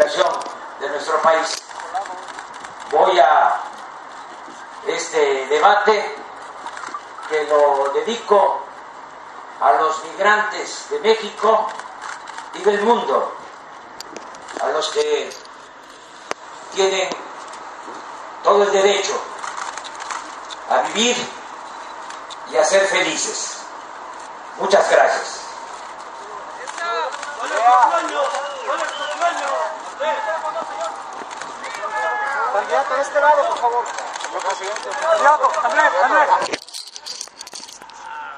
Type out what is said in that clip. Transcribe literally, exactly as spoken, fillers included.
liberación de nuestro país. Voy a este debate que lo dedico a los migrantes de México y del mundo, a los que tienen todo el derecho a vivir y a ser felices. Muchas gracias. Candidato, de este lado, por favor. Candidato, Andrés, Andrés.